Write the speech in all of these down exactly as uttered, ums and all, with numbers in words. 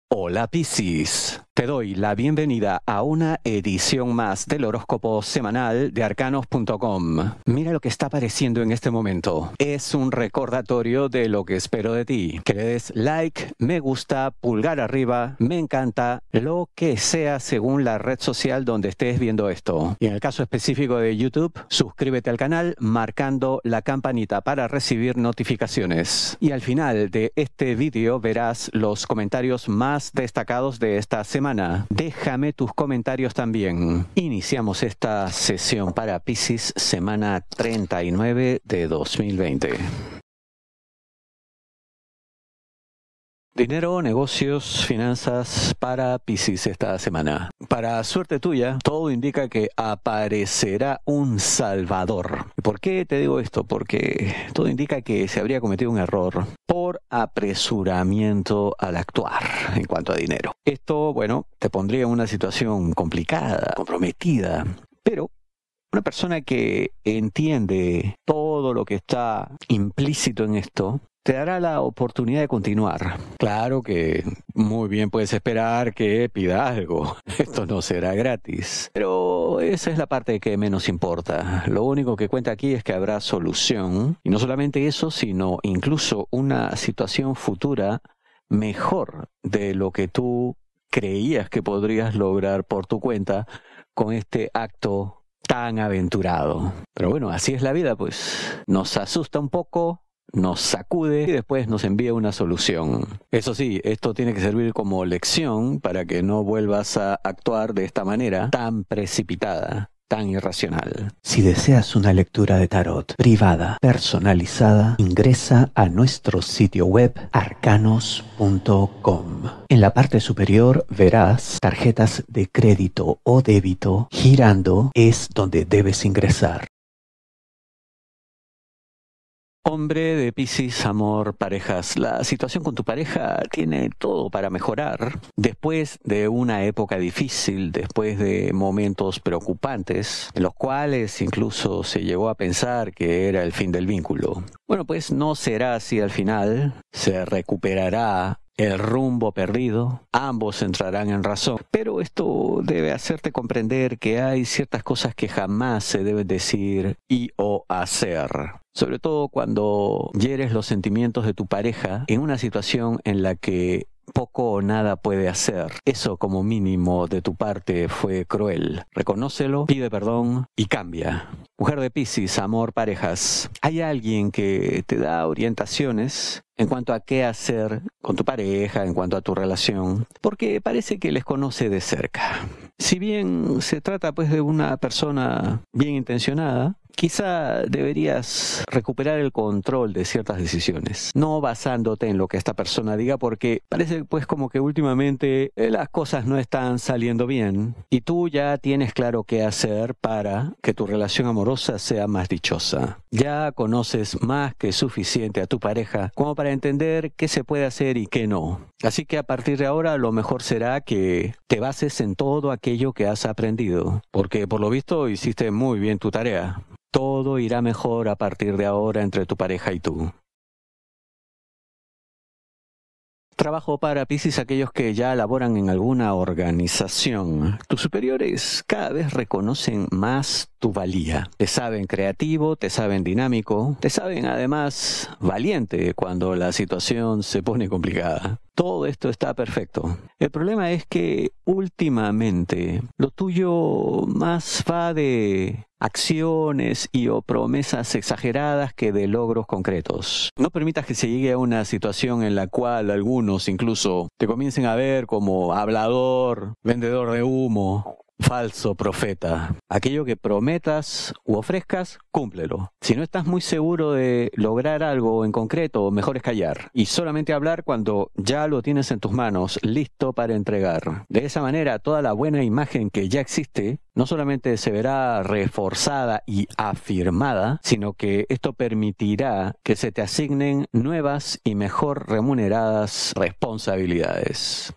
Hola Piscis, te doy la bienvenida a una edición más del horóscopo semanal de arcanos punto com. Mira lo que está apareciendo en este momento. Es un recordatorio de lo que espero de ti. Que le des like, me gusta, pulgar arriba, me encanta, lo que sea según la red social donde estés viendo esto. Y en el caso específico de YouTube, suscríbete al canal marcando la campanita para recibir notificaciones. Y al final de este vídeo verás los comentarios más destacados de esta semana. Déjame tus comentarios también. Iniciamos esta sesión para Piscis, semana treinta y nueve de dos mil veinte. Dinero, negocios, finanzas para Piscis esta semana. Para suerte tuya, todo indica que aparecerá un salvador. ¿Por qué te digo esto? Porque todo indica que se habría cometido un error por apresuramiento al actuar en cuanto a dinero. Esto, bueno, te pondría en una situación complicada, comprometida, pero una persona que entiende todo lo que está implícito en esto, te dará la oportunidad de continuar. Claro que muy bien puedes esperar que pida algo. Esto no será gratis. Pero esa es la parte que menos importa. Lo único que cuenta aquí es que habrá solución. Y no solamente eso, sino incluso una situación futura mejor de lo que tú creías que podrías lograr por tu cuenta con este acto tan aventurado. Pero bueno, así es la vida, pues. Nos asusta un poco, nos sacude y después nos envía una solución. Eso sí, esto tiene que servir como lección para que no vuelvas a actuar de esta manera tan precipitada, tan irracional. Si deseas una lectura de tarot privada, personalizada, ingresa a nuestro sitio web arcanos punto com. En la parte superior verás tarjetas de crédito o débito. Girando es donde debes ingresar. Hombre de Piscis, amor, parejas. La situación con tu pareja tiene todo para mejorar. Después de una época difícil, después de momentos preocupantes, en los cuales incluso se llegó a pensar que era el fin del vínculo. Bueno, pues no será así al final. Se recuperará el rumbo perdido, ambos entrarán en razón, pero esto debe hacerte comprender que hay ciertas cosas que jamás se deben decir y o hacer. Sobre todo cuando hieres los sentimientos de tu pareja en una situación en la que poco o nada puede hacer. Eso como mínimo de tu parte fue cruel. Reconócelo, pide perdón y cambia. Mujer de Piscis, amor, parejas. Hay alguien que te da orientaciones en cuanto a qué hacer con tu pareja, en cuanto a tu relación, porque parece que les conoce de cerca. Si bien se trata pues de una persona bien intencionada, quizá deberías recuperar el control de ciertas decisiones, no basándote en lo que esta persona diga, porque parece pues como que últimamente eh, las cosas no están saliendo bien y tú ya tienes claro qué hacer para que tu relación amorosa sea más dichosa. Ya conoces más que suficiente a tu pareja como para entender qué se puede hacer y qué no. Así que a partir de ahora lo mejor será que te bases en todo aquello que has aprendido, porque por lo visto hiciste muy bien tu tarea. Todo irá mejor a partir de ahora entre tu pareja y tú. Trabajo para Piscis, aquellos que ya laboran en alguna organización. Tus superiores cada vez reconocen más tu valía. Te saben creativo, te saben dinámico, te saben además valiente cuando la situación se pone complicada. Todo esto está perfecto. El problema es que últimamente lo tuyo más va de acciones y o promesas exageradas que de logros concretos. No permitas que se llegue a una situación en la cual algunos incluso te comiencen a ver como hablador, vendedor de humo, falso profeta. Aquello que prometas u ofrezcas, cúmplelo. Si no estás muy seguro de lograr algo en concreto, mejor es callar y solamente hablar cuando ya lo tienes en tus manos, listo para entregar. De esa manera, toda la buena imagen que ya existe no solamente se verá reforzada y afirmada, sino que esto permitirá que se te asignen nuevas y mejor remuneradas responsabilidades.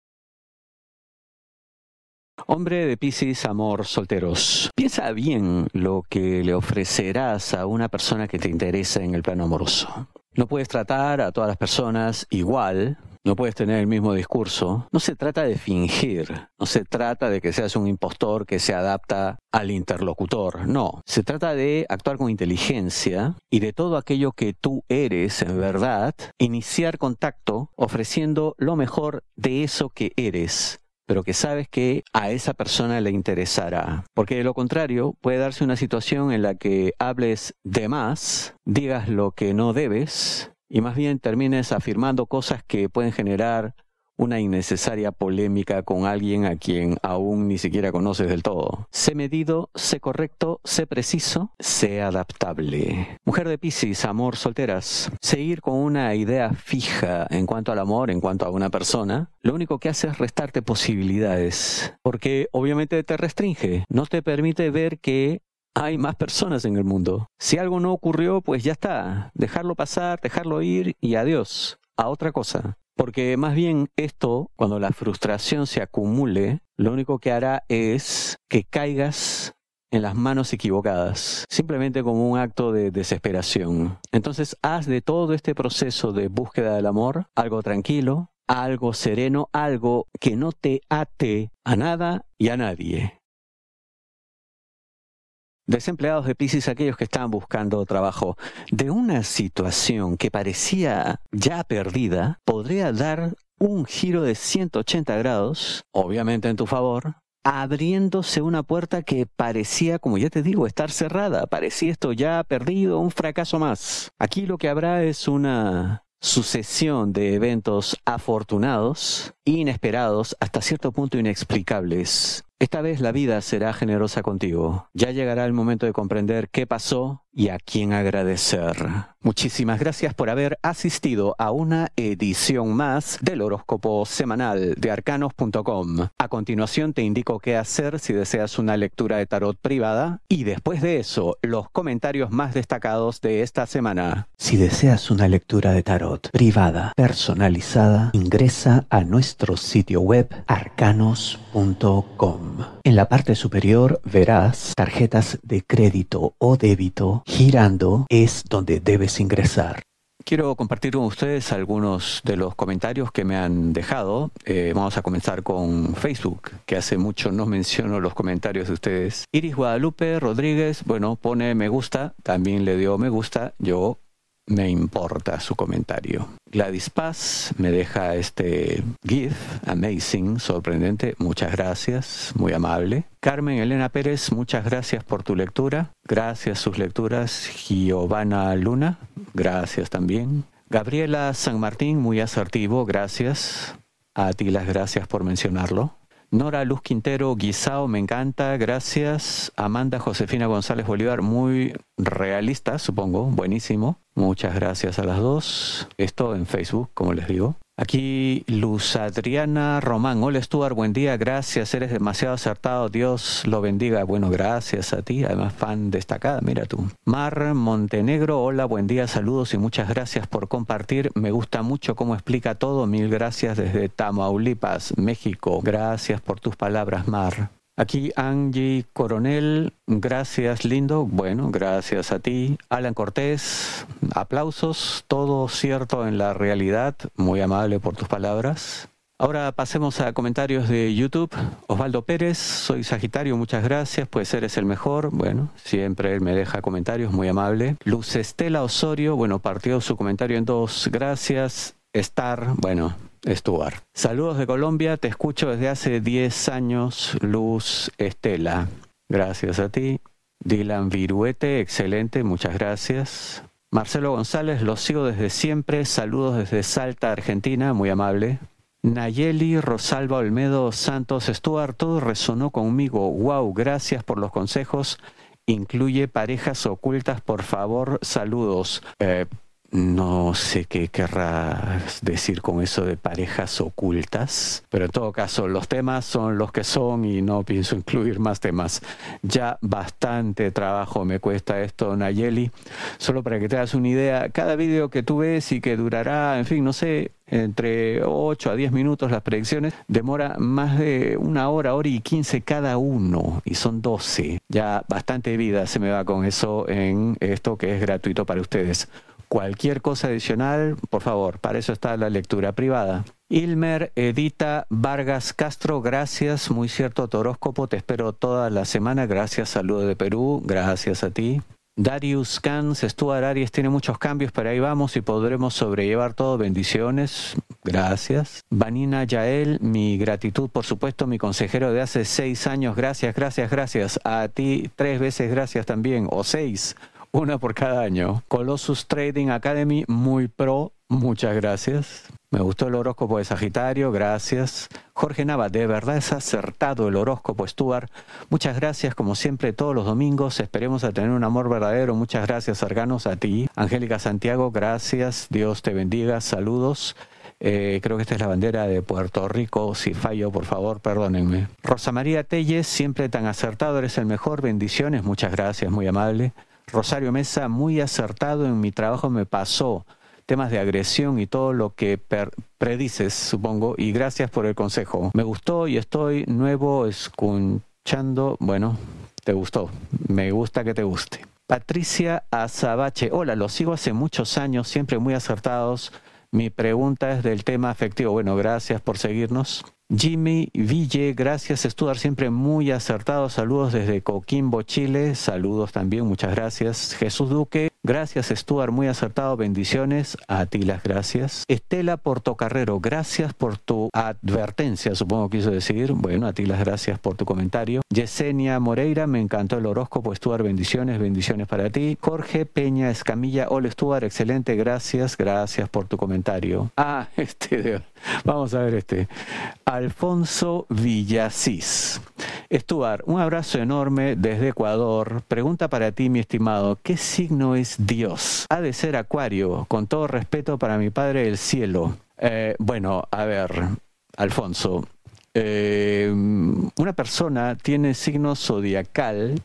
Hombre de Piscis, amor, solteros. Piensa bien lo que le ofrecerás a una persona que te interesa en el plano amoroso. No puedes tratar a todas las personas igual, no puedes tener el mismo discurso. No se trata de fingir, no se trata de que seas un impostor que se adapta al interlocutor, no. Se trata de actuar con inteligencia y de todo aquello que tú eres en verdad, iniciar contacto ofreciendo lo mejor de eso que eres, pero que sabes que a esa persona le interesará. Porque de lo contrario, puede darse una situación en la que hables de más, digas lo que no debes, y más bien termines afirmando cosas que pueden generar una innecesaria polémica con alguien a quien aún ni siquiera conoces del todo. Sé medido, sé correcto, sé preciso, sé adaptable. Mujer de Piscis, amor, solteras. Seguir con una idea fija en cuanto al amor, en cuanto a una persona, lo único que hace es restarte posibilidades. Porque obviamente te restringe, no te permite ver que hay más personas en el mundo. Si algo no ocurrió, pues ya está. Dejarlo pasar, dejarlo ir y adiós. A otra cosa. Porque más bien esto, cuando la frustración se acumule, lo único que hará es que caigas en las manos equivocadas, simplemente como un acto de desesperación. Entonces haz de todo este proceso de búsqueda del amor algo tranquilo, algo sereno, algo que no te ate a nada y a nadie. Desempleados de Piscis, aquellos que están buscando trabajo. De una situación que parecía ya perdida, podría dar un giro de ciento ochenta grados, obviamente en tu favor, abriéndose una puerta que parecía, como ya te digo, estar cerrada. Parecía esto ya perdido, un fracaso más. Aquí lo que habrá es una sucesión de eventos afortunados, inesperados, hasta cierto punto inexplicables. Esta vez la vida será generosa contigo. Ya llegará el momento de comprender qué pasó y a quién agradecer. Muchísimas gracias por haber asistido a una edición más del horóscopo semanal de arcanos punto com. A continuación te indico qué hacer si deseas una lectura de tarot privada y después de eso, los comentarios más destacados de esta semana. Si deseas una lectura de tarot privada, personalizada, ingresa a nuestro sitio web arcanos punto com. En la parte superior verás tarjetas de crédito o débito. Girando es donde debes ingresar. Quiero compartir con ustedes algunos de los comentarios que me han dejado. Eh, vamos a comenzar con Facebook, que hace mucho no menciono los comentarios de ustedes. Iris Guadalupe Rodríguez, bueno, pone me gusta, también le dio me gusta, yo me importa su comentario. Gladys Paz me deja este GIF, amazing, sorprendente, muchas gracias, muy amable. Carmen Elena Pérez, muchas gracias por tu lectura. Gracias sus lecturas. Giovanna Luna, gracias también. Gabriela San Martín, muy asertivo, gracias. A ti las gracias por mencionarlo. Nora Luz Quintero Guisao, me encanta, gracias. Amanda Josefina González Bolívar, muy realista, supongo, buenísimo. Muchas gracias a las dos. Esto en Facebook, como les digo. Aquí Luz Adriana Román, hola Stuart, buen día, gracias, eres demasiado acertado, Dios lo bendiga. Bueno, gracias a ti, además fan destacada, mira tú. Mar Montenegro, hola, buen día, saludos y muchas gracias por compartir. Me gusta mucho cómo explica todo, mil gracias desde Tamaulipas, México. Gracias por tus palabras, Mar. Aquí Angie Coronel, gracias lindo, bueno, gracias a ti. Alan Cortés, aplausos, todo cierto en la realidad, muy amable por tus palabras. Ahora pasemos a comentarios de YouTube. Osvaldo Pérez, soy Sagitario, muchas gracias, pues eres el mejor. Bueno, siempre él me deja comentarios, muy amable. Luz Estela Osorio, bueno, partió su comentario en dos, gracias. Star, bueno, Stuart. Saludos de Colombia, te escucho desde hace diez años, Luz Estela. Gracias a ti. Dylan Viruete, excelente, muchas gracias. Marcelo González, los sigo desde siempre, saludos desde Salta, Argentina, muy amable. Nayeli Rosalba Olmedo Santos, Stuart, todo resonó conmigo, wow, gracias por los consejos. Incluye parejas ocultas, por favor, saludos. Eh, No sé qué querrás decir con eso de parejas ocultas, pero en todo caso los temas son los que son y no pienso incluir más temas. Ya bastante trabajo me cuesta esto, Nayeli. Solo para que te hagas una idea, cada vídeo que tú ves y que durará, en fin, no sé, entre ocho a diez minutos las predicciones, demora más de una hora, hora y quince cada uno, y son doce. Ya bastante vida se me va con eso en esto que es gratuito para ustedes. Cualquier cosa adicional, por favor, para eso está la lectura privada. Ilmer Edita Vargas Castro, gracias, muy cierto tu horóscopo, te espero toda la semana, gracias, saludos de Perú, gracias a ti. Darius Cans, Stuart Aries tiene muchos cambios, pero ahí vamos y podremos sobrellevar todo, bendiciones, gracias. Vanina Yael, mi gratitud, por supuesto, mi consejero de hace seis años, gracias, gracias, gracias. A ti tres veces gracias también, o seis, una por cada año. Colossus Trading Academy, muy pro, muchas gracias. Me gustó el horóscopo de Sagitario, gracias. Jorge Nava, de verdad es acertado el horóscopo, Stuart. Muchas gracias, como siempre, todos los domingos. Esperemos a tener un amor verdadero. Muchas gracias, Arganos, a ti. Angélica Santiago, gracias. Dios te bendiga. Saludos. Eh, creo que esta es la bandera de Puerto Rico. Si fallo, por favor, perdónenme. Rosa María Telles, siempre tan acertado, eres el mejor. Bendiciones, muchas gracias, muy amable. Rosario Mesa, muy acertado, en mi trabajo me pasó. Temas de agresión y todo lo que per- predices, supongo, y gracias por el consejo. Me gustó y estoy nuevo escuchando. Bueno, te gustó. Me gusta que te guste. Patricia Azabache, hola, los sigo hace muchos años, siempre muy acertados. Mi pregunta es del tema afectivo. Bueno, gracias por seguirnos. Jimmy Ville, gracias, Stuart, siempre muy acertado. Saludos desde Coquimbo, Chile. Saludos también, muchas gracias. Jesús Duque, gracias, Stuart, muy acertado. Bendiciones, a ti las gracias. Estela Portocarrero, gracias por tu advertencia, supongo quiso decir. Bueno, a ti las gracias por tu comentario. Yesenia Moreira, me encantó el horóscopo. Stuart, bendiciones, bendiciones para ti. Jorge Peña Escamilla, hola, Stuart, excelente, gracias, gracias por tu comentario. Ah, este, de... vamos a ver este. Alfonso Villasís. Stuart, un abrazo enorme desde Ecuador. Pregunta para ti, mi estimado, ¿qué signo es Dios? Ha de ser Acuario, con todo respeto para mi Padre del Cielo. Eh, bueno, a ver, Alfonso, eh, una persona tiene signo zodiacal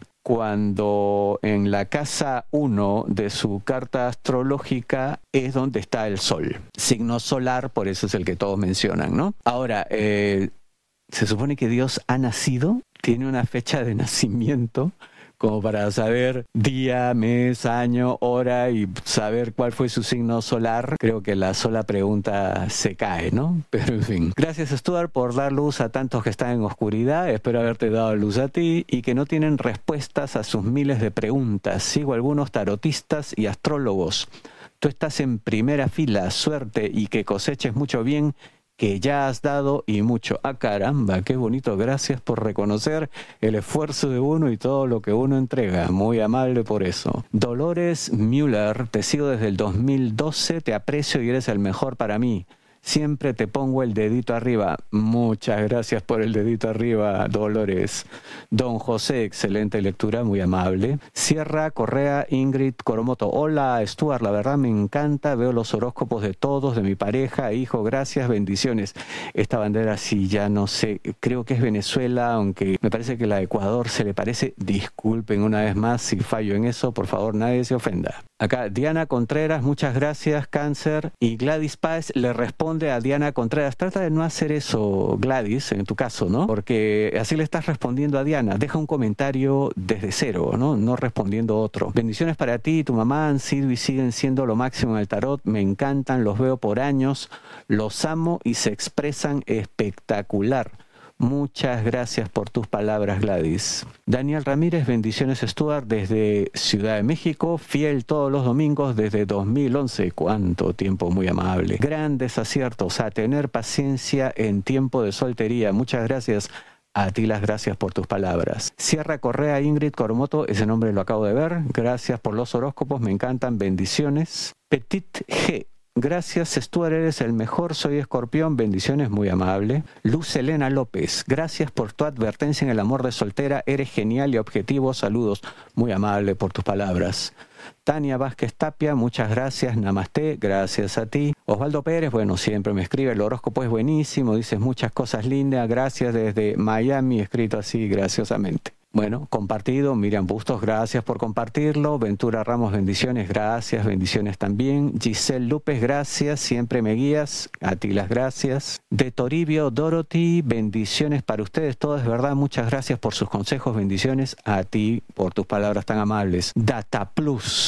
cuando en la casa uno de su carta astrológica es donde está el sol. Signo solar, por eso es el que todos mencionan, ¿no? Ahora, eh, se supone que Dios ha nacido, tiene una fecha de nacimiento, como para saber día, mes, año, hora y saber cuál fue su signo solar. Creo que la sola pregunta se cae, ¿no? Pero en fin. Gracias, Stuart, por dar luz a tantos que están en oscuridad. Espero haberte dado luz a ti y que no tienen respuestas a sus miles de preguntas. Sigo algunos tarotistas y astrólogos. Tú estás en primera fila, suerte y que coseches mucho bien que ya has dado y mucho. Ah, caramba, qué bonito. Gracias por reconocer el esfuerzo de uno y todo lo que uno entrega. Muy amable por eso. Dolores Müller, te sigo desde el dos mil doce, te aprecio y eres el mejor para mí. Siempre te pongo el dedito arriba. Muchas gracias por el dedito arriba, Dolores. Don José, excelente lectura, muy amable. Sierra Correa Ingrid Coromoto. Hola, Stuart, la verdad me encanta. Veo los horóscopos de todos, de mi pareja, hijo, gracias, bendiciones. Esta bandera sí, ya no sé, creo que es Venezuela, aunque me parece que la de Ecuador se le parece. Disculpen una vez más si fallo en eso, por favor, nadie se ofenda. Acá, Diana Contreras, muchas gracias, Cáncer. Y Gladys Páez le responde a Diana Contreras. Trata de no hacer eso, Gladys, en tu caso, ¿no? Porque así le estás respondiendo a Diana. Deja un comentario desde cero, ¿no? No respondiendo otro. Bendiciones para ti y tu mamá. Han sido y siguen siendo lo máximo en el tarot. Me encantan, los veo por años. Los amo y se expresan espectacular. Muchas gracias por tus palabras, Gladys. Daniel Ramírez, bendiciones, Stuart, desde Ciudad de México, fiel todos los domingos desde dos mil once. Cuánto tiempo, muy amable. Grandes aciertos, a tener paciencia en tiempo de soltería. Muchas gracias. A ti las gracias por tus palabras. Sierra Correa Ingrid Coromoto, ese nombre lo acabo de ver. Gracias por los horóscopos, me encantan, bendiciones. Petit G. Gracias, Stuart, eres el mejor, soy Escorpión, bendiciones, muy amable. Luz Elena López, gracias por tu advertencia en el amor de soltera, eres genial y objetivo, saludos, muy amable por tus palabras. Tania Vázquez Tapia, muchas gracias, namaste, gracias a ti. Osvaldo Pérez, bueno, siempre me escribe, el horóscopo es buenísimo, dices muchas cosas lindas, gracias desde Miami, escrito así graciosamente. Bueno, compartido, Miriam Bustos, gracias por compartirlo. Ventura Ramos, bendiciones, gracias, bendiciones también. Giselle López, gracias, siempre me guías, a ti las gracias. De Toribio Dorothy, bendiciones para ustedes todos, de verdad, muchas gracias por sus consejos, bendiciones, a ti por tus palabras tan amables. Data Plus,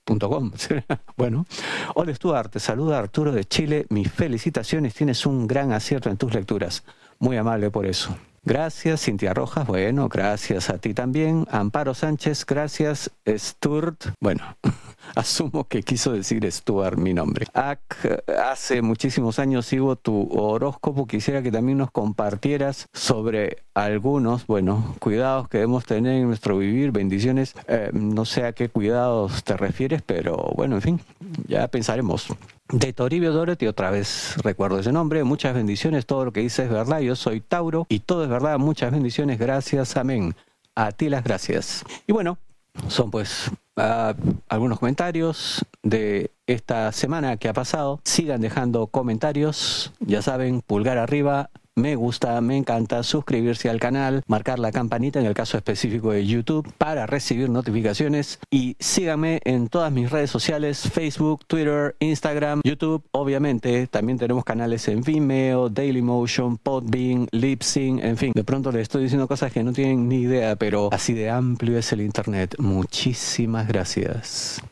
punto com. Bueno, hola Stuart, te saluda Arturo de Chile. Mis felicitaciones, tienes un gran acierto en tus lecturas. Muy amable por eso. Gracias, Cintia Rojas. Bueno, gracias a ti también. Amparo Sánchez, gracias. Stuart, bueno, asumo que quiso decir Stuart mi nombre. Ac, hace muchísimos años sigo tu horóscopo. Quisiera que también nos compartieras sobre algunos, bueno, cuidados que debemos tener en nuestro vivir. Bendiciones. Eh, no sé a qué cuidados te refieres, pero bueno, en fin, ya pensaremos. De Toribio Dorothy, otra vez recuerdo ese nombre. Muchas bendiciones, todo lo que dices es verdad. Yo soy Tauro y todo es verdad. Muchas bendiciones, gracias, amén. A ti las gracias. Y bueno, son pues uh, algunos comentarios de esta semana que ha pasado. Sigan dejando comentarios, ya saben, pulgar arriba, me gusta, me encanta, suscribirse al canal, marcar la campanita en el caso específico de YouTube para recibir notificaciones y síganme en todas mis redes sociales, Facebook, Twitter, Instagram, YouTube. Obviamente también tenemos canales en Vimeo, Dailymotion, Podbean, Libsyn, en fin. De pronto les estoy diciendo cosas que no tienen ni idea, pero así de amplio es el internet. Muchísimas gracias.